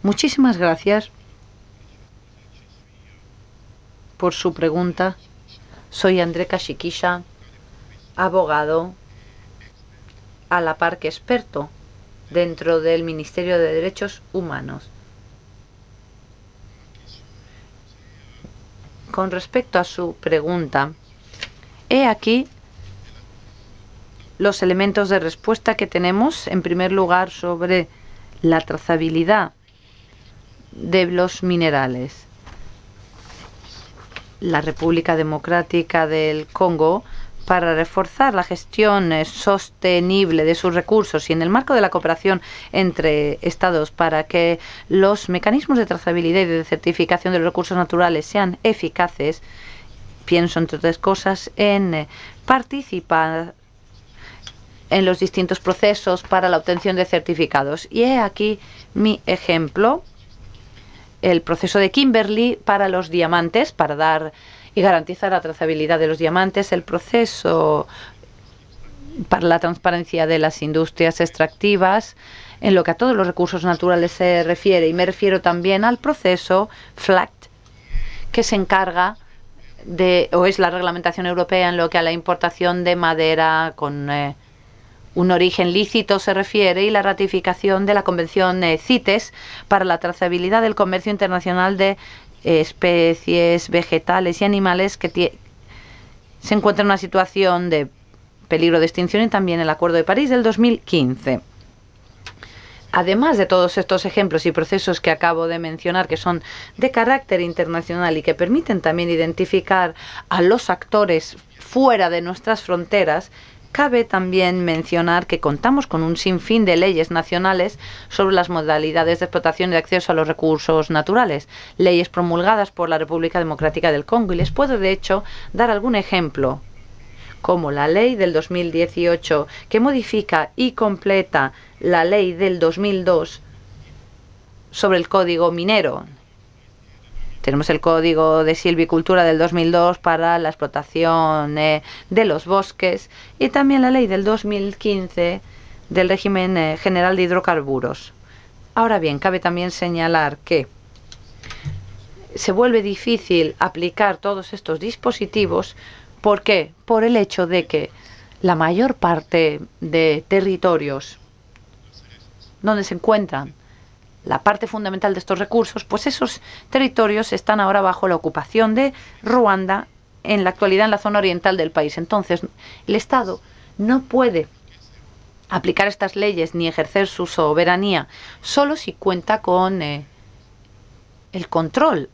Muchísimas gracias por su pregunta. Soy André Kashikisha, abogado a la par que experto dentro del Ministerio de Derechos Humanos. Con respecto a su pregunta, he aquí los elementos de respuesta que tenemos. En primer lugar, sobre la trazabilidad de los minerales. La República Democrática del Congo, para reforzar la gestión sostenible de sus recursos y en el marco de la cooperación entre Estados para que los mecanismos de trazabilidad y de certificación de los recursos naturales sean eficaces, pienso, entre otras cosas, en participar en los distintos procesos para la obtención de certificados. Y he aquí mi ejemplo: el proceso de Kimberley para los diamantes, para dar y garantizar la trazabilidad de los diamantes, el proceso para la transparencia de las industrias extractivas, en lo que a todos los recursos naturales se refiere, y me refiero también al proceso FLACT, que se encarga de, o es la reglamentación europea en lo que a la importación de madera con un origen lícito se refiere, y la ratificación de la Convención CITES para la trazabilidad del comercio internacional de especies vegetales y animales que se encuentran en una situación de peligro de extinción, y también el Acuerdo de París del 2015. Además de todos estos ejemplos y procesos que acabo de mencionar, que son de carácter internacional y que permiten también identificar a los actores fuera de nuestras fronteras, cabe también mencionar que contamos con un sinfín de leyes nacionales sobre las modalidades de explotación y de acceso a los recursos naturales, leyes promulgadas por la República Democrática del Congo. Y les puedo, de hecho, dar algún ejemplo, como la ley del 2018, que modifica y completa la ley del 2002 sobre el código minero. Tenemos el Código de Silvicultura del 2002 para la explotación de los bosques, y también la ley del 2015 del régimen general de hidrocarburos. Ahora bien, cabe también señalar que se vuelve difícil aplicar todos estos dispositivos. ¿Por qué? Por el hecho de que la mayor parte de territorios donde se encuentran la parte fundamental de estos recursos, pues esos territorios están ahora bajo la ocupación de Ruanda, en la actualidad en la zona oriental del país. Entonces, el Estado no puede aplicar estas leyes ni ejercer su soberanía solo si cuenta con el control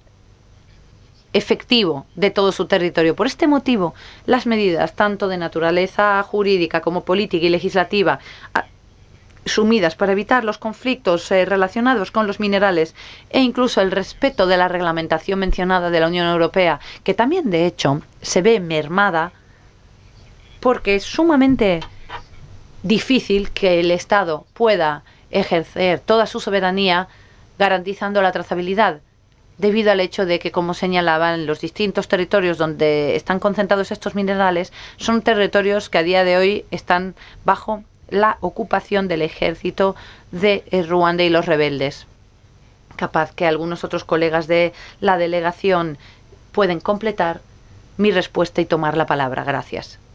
efectivo de todo su territorio. Por este motivo, las medidas tanto de naturaleza jurídica como política y legislativa sumidas para evitar los conflictos relacionados con los minerales, e incluso el respeto de la reglamentación mencionada de la Unión Europea, que también de hecho se ve mermada porque es sumamente difícil que el Estado pueda ejercer toda su soberanía garantizando la trazabilidad, debido al hecho de que, como señalaban, los distintos territorios donde están concentrados estos minerales son territorios que a día de hoy están bajo la ocupación del ejército de Ruanda y los rebeldes. Capaz que algunos otros colegas de la delegación pueden completar mi respuesta y tomar la palabra. Gracias.